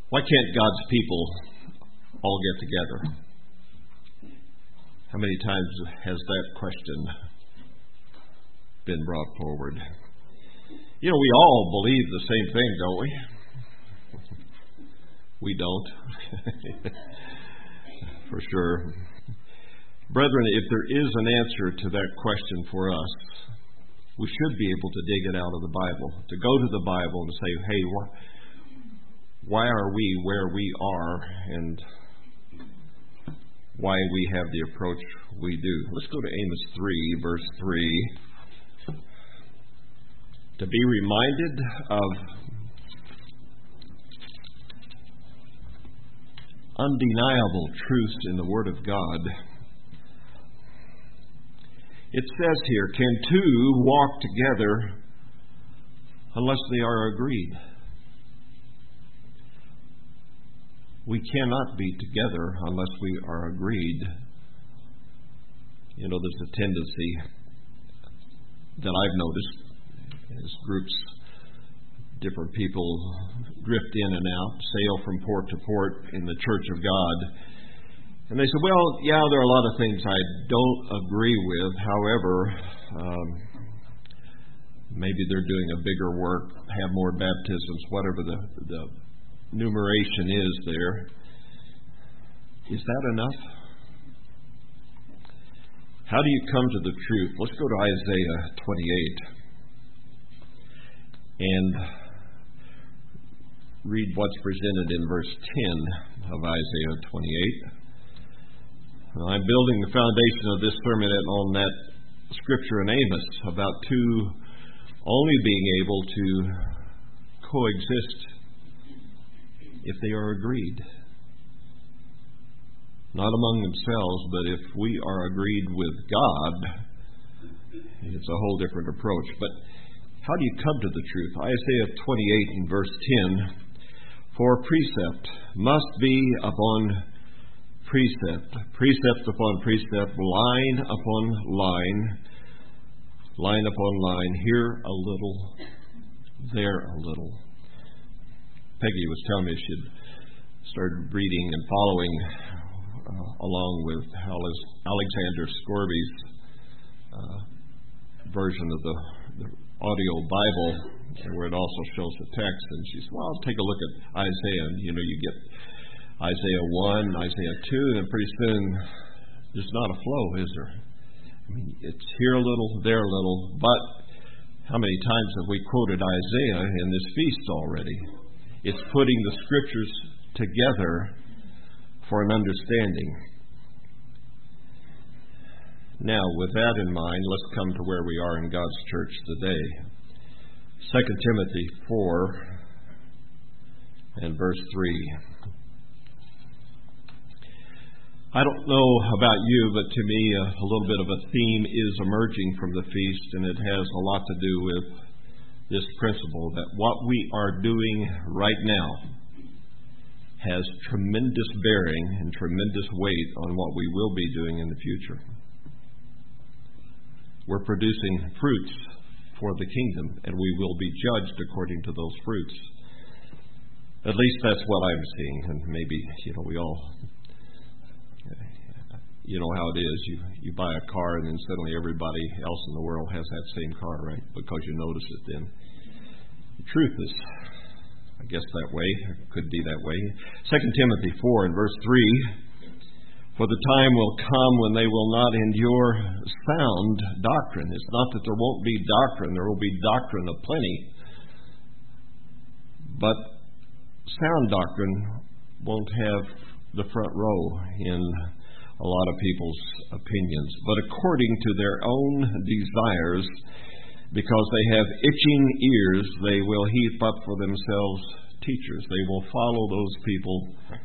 Why can't God's people all get together? How many times has that question been brought forward? You know, we all believe the same thing, don't we? We don't. For sure. Brethren, if there is an answer to that question for us, we should be able to dig it out of the Bible, to go to the Bible and say, hey, why are we where we are, and why we have the approach we do. Let's go to Amos 3, verse 3. To be reminded of undeniable truths in the Word of God. It says here, can two walk together unless they are agreed? We cannot be together unless we are agreed. You know, there's a tendency that I've noticed as groups, different people drift in and out, sail from port to port in the Church of God. And they say, well, yeah, there are a lot of things I don't agree with. However, maybe they're doing a bigger work, have more baptisms, whatever the numeration is there. Is that enough? How do you come to the truth? Let's go to Isaiah 28 and read what's presented in verse 10 of Isaiah 28. I'm building the foundation of this sermon on that scripture in Amos about two only being able to coexist if they are agreed. Not among themselves, but if we are agreed with God, it's a whole different approach. But how do you come to the truth? Isaiah 28 and verse 10, for precept must be upon precept, precept upon precept, line upon line, line upon line, here a little, there a little. Peggy was telling me she had started reading and following along with Alexander Scorby's version of the audio Bible, where it also shows the text. And she said, well, I'll take a look at Isaiah. And, you know, you get Isaiah 1, Isaiah 2, and pretty soon there's not a flow, is there? I mean, it's here a little, there a little. But how many times have we quoted Isaiah in this feast already? It's putting the scriptures together for an understanding. Now, with that in mind, let's come to where we are in God's church today. 2 Timothy 4 and verse 3. I don't know about you, but to me a little bit of a theme is emerging from the feast, and it has a lot to do with this principle that what we are doing right now has tremendous bearing and tremendous weight on what we will be doing in the future. We're producing fruits for the kingdom, and we will be judged according to those fruits. At least that's what I'm seeing, and maybe, we all, you know how it is. You buy a car, and then suddenly everybody else in the world has that same car, right? Because you notice it then. The truth is, I guess that way, could be that way. 2 Timothy 4 and verse 3, for the time will come when they will not endure sound doctrine. It's not that there won't be doctrine. There will be doctrine aplenty. But sound doctrine won't have the front row in a lot of people's opinions. But according to their own desires, because they have itching ears, they will heap up for themselves teachers. They will follow those people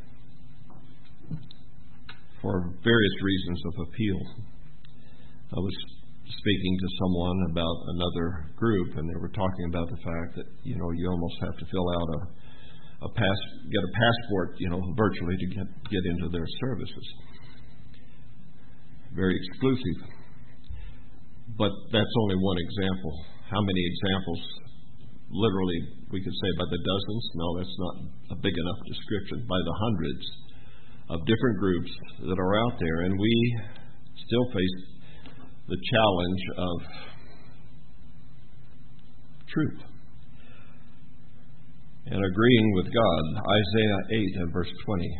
for various reasons of appeal. I was speaking to someone about another group, and they were talking about the fact that, you almost have to fill out get a passport, virtually to get into their services. Very exclusive. But that's only one example. How many examples literally we could say by the dozens. No, that's not a big enough description. By the hundreds of different groups that are out there, and we still face the challenge of truth and agreeing with God. Isaiah 8 and verse 20.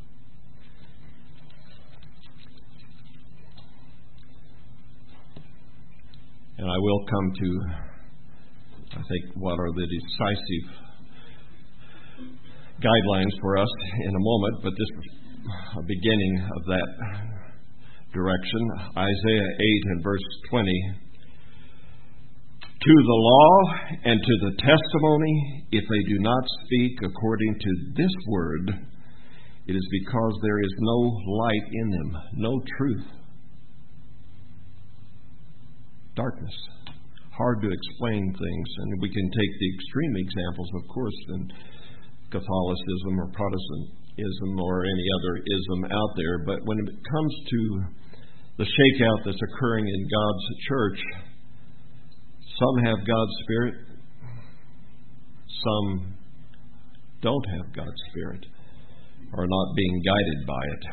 And I will come to, I think, what are the decisive guidelines for us in a moment, but this is a beginning of that direction. Isaiah 8 and verse 20. To the law and to the testimony, if they do not speak according to this word, it is because there is no light in them, no truth. Darkness. Hard to explain things, and we can take the extreme examples, of course, in Catholicism or Protestantism or any other ism out there, but when it comes to the shakeout that's occurring in God's church, some have God's Spirit, some don't have God's Spirit, or are not being guided by it.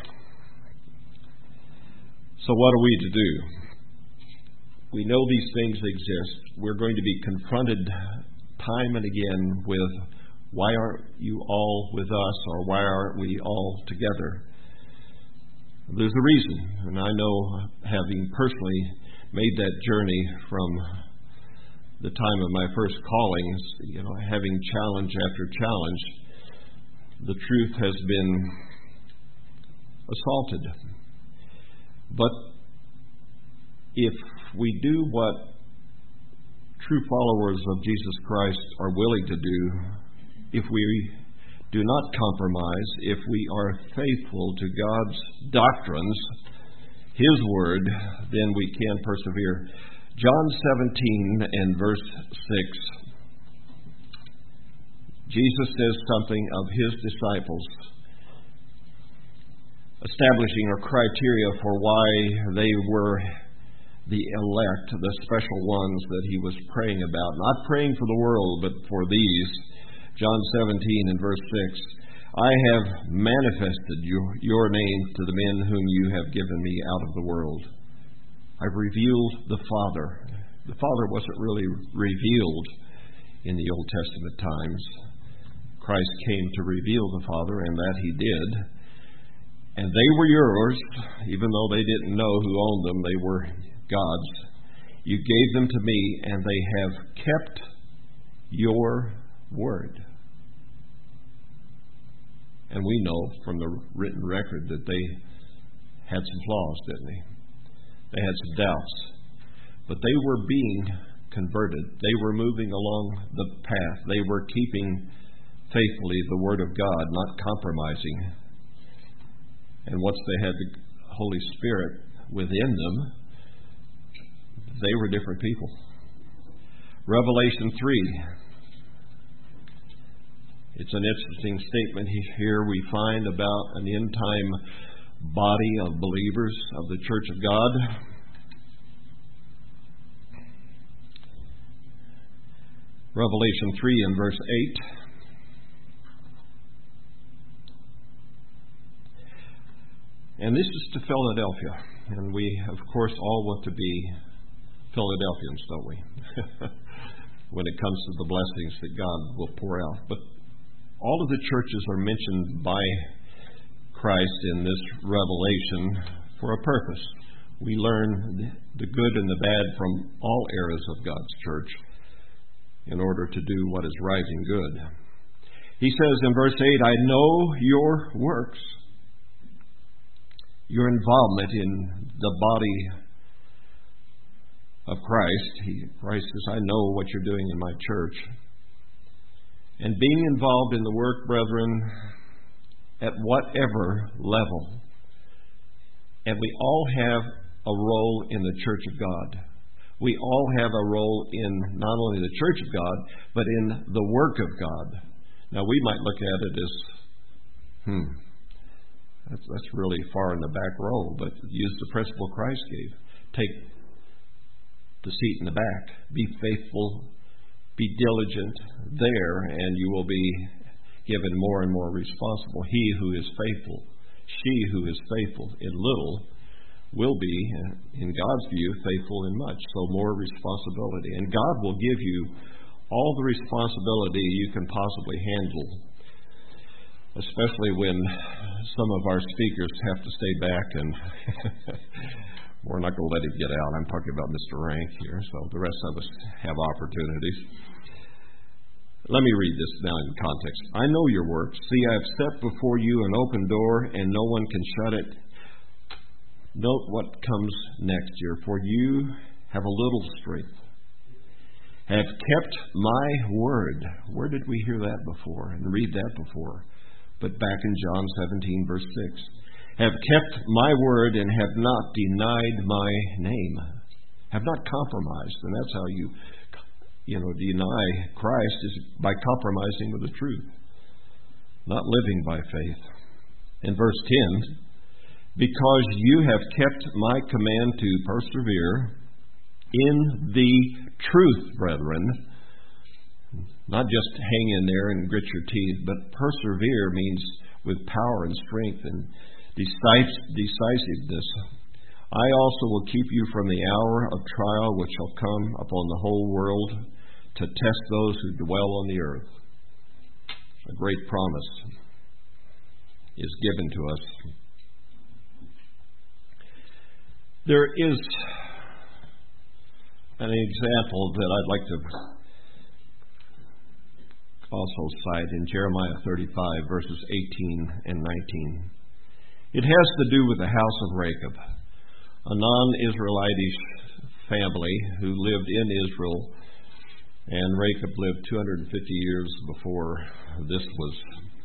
So what are we to do? We know these things exist. We're going to be confronted time and again with, why aren't you all with us, or why aren't we all together? There's a reason, and I know, having personally made that journey from the time of my first callings, having challenge after challenge, the truth has been assaulted. But if we do what true followers of Jesus Christ are willing to do, if we do not compromise, if we are faithful to God's doctrines, His Word, then we can persevere. John 17 and verse 6. Jesus says something of His disciples, establishing a criteria for why they were the elect, the special ones that He was praying about. Not praying for the world, but for these. John 17 and verse 6. I have manifested your name to the men whom you have given me out of the world. I've revealed the Father. The Father wasn't really revealed in the Old Testament times. Christ came to reveal the Father, and that He did. And they were yours, even though they didn't know who owned them. They were God's. You gave them to me, and they have kept your word. And we know from the written record that they had some flaws, didn't they? They had some doubts. But they were being converted. They were moving along the path. They were keeping faithfully the Word of God, not compromising. And once they had the Holy Spirit within them, they were different people. Revelation 3. It's an interesting statement here we find about an end-time body of believers of the Church of God. Revelation 3 and verse 8. And this is to Philadelphia. And we, of course, all want to be Philadelphians, don't we? When it comes to the blessings that God will pour out. But all of the churches are mentioned by Christ in this revelation for a purpose. We learn the good and the bad from all eras of God's church in order to do what is right and good. He says in verse 8, I know your works, your involvement in the body of Christ. Christ says, I know what you're doing in my church. And being involved in the work, brethren, at whatever level. And we all have a role in the church of God. We all have a role in not only the church of God, but in the work of God. Now, we might look at it as, that's really far in the back row, but use the principle Christ gave. Take the seat in the back. Be faithful Be diligent there, and you will be given more and more responsible. He who is faithful, she who is faithful in little, will be, in God's view, faithful in much. So more responsibility. And God will give you all the responsibility you can possibly handle, especially when some of our speakers have to stay back, and we're not going to let him get out. I'm talking about Mr. Rank here, so the rest of us have opportunities. Let me read this now in context. I know your works. See, I have set before you an open door, and no one can shut it. Note what comes next here. For you have a little strength. Have kept my word. Where did we hear that before and read that before? But back in John 17, verse 6. Have kept my word and have not denied my name. Have not compromised. And that's how you deny Christ, is by compromising with the truth. Not living by faith. In verse 10, because you have kept my command to persevere in the truth, brethren. Not just hang in there and grit your teeth, but persevere means with power and strength and decisiveness. I also will keep you from the hour of trial which shall come upon the whole world to test those who dwell on the earth. A great promise is given to us. There is an example that I'd like to also cite in Jeremiah 35, verses 18 and 19. It has to do with the house of Rechab, a non-Israelitish family who lived in Israel, and Rechab lived 250 years before this was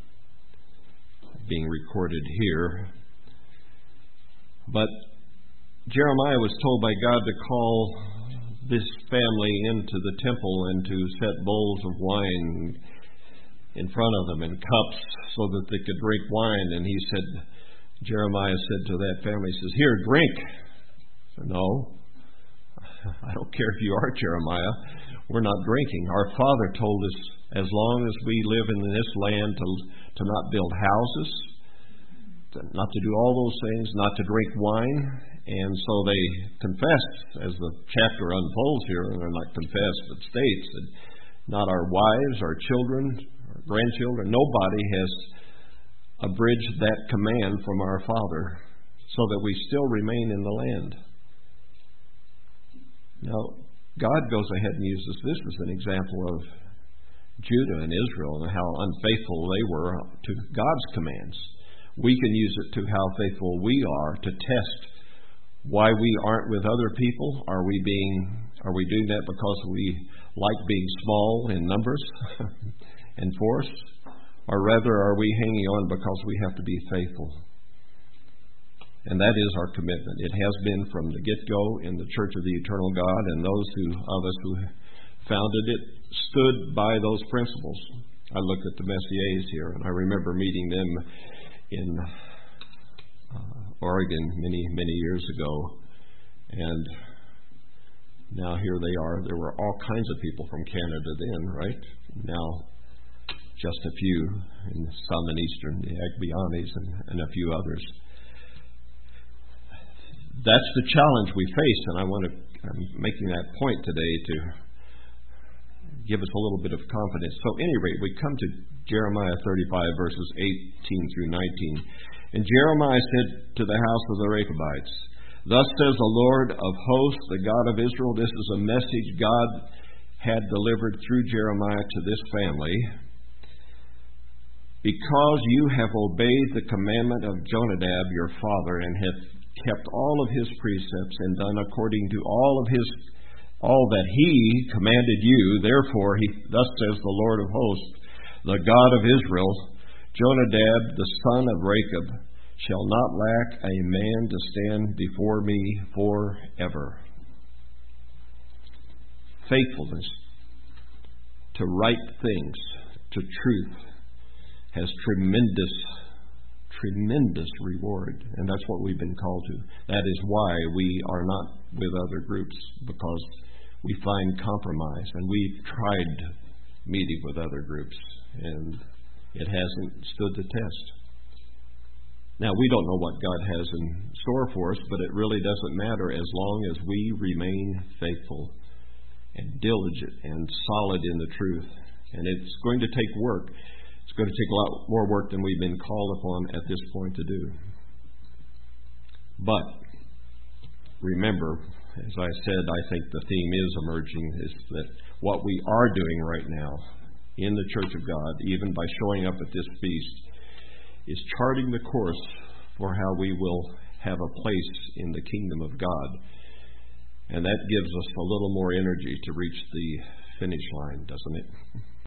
being recorded here. But Jeremiah was told by God to call this family into the temple and to set bowls of wine in front of them and cups so that they could drink wine. And Jeremiah said to that family, he says, "Here, drink." I said, "No, I don't care if you are Jeremiah. We're not drinking. Our Father told us as long as we live in this land to not build houses, not to do all those things, not to drink wine." And so they confessed, as the chapter unfolds here, and they're not confessed, but states that not our wives, our children, our grandchildren, nobody has abridged that command from our Father, so that we still remain in the land. Now, God goes ahead and uses this as an example of Judah and Israel and how unfaithful they were to God's commands. We can use it to how faithful we are to test why we aren't with other people. Are we doing that because we like being small in numbers and force? Or rather, are we hanging on because we have to be faithful? And that is our commitment. It has been from the get-go in the Church of the Eternal God, and those of us who founded it stood by those principles. I looked at the Messiers here, and I remember meeting them in Oregon many years ago, and now here they are. There were all kinds of people from Canada then, right? Now just a few, and some in Eastern, the Agbianis and a few others. That's the challenge we face, and I'm making that point today to give us a little bit of confidence. So at any rate, we come to Jeremiah 35, verses 18 through 19. And Jeremiah said to the house of the Rechabites, "Thus says the Lord of hosts, the God of Israel," this is a message God had delivered through Jeremiah to this family, "because you have obeyed the commandment of Jonadab your father, and have kept all of his precepts, and done according to all that he commanded you, therefore thus says the Lord of hosts, the God of Israel, Jonadab the son of Rechab shall not lack a man to stand before me forever." Faithfulness to right things, to truth, has tremendous reward, and that's what we've been called to. That is why we are not with other groups, because we find compromise. And we've tried meeting with other groups, and it hasn't stood the test. Now, we don't know what God has in store for us, but it really doesn't matter as long as we remain faithful and diligent and solid in the truth. And it's going to take work. It's going to take a lot more work than we've been called upon at this point to do. But remember, as I said, I think the theme is emerging, is that what we are doing right now in the Church of God, even by showing up at this feast, is charting the course for how we will have a place in the kingdom of God. And that gives us a little more energy to reach the finish line, doesn't it?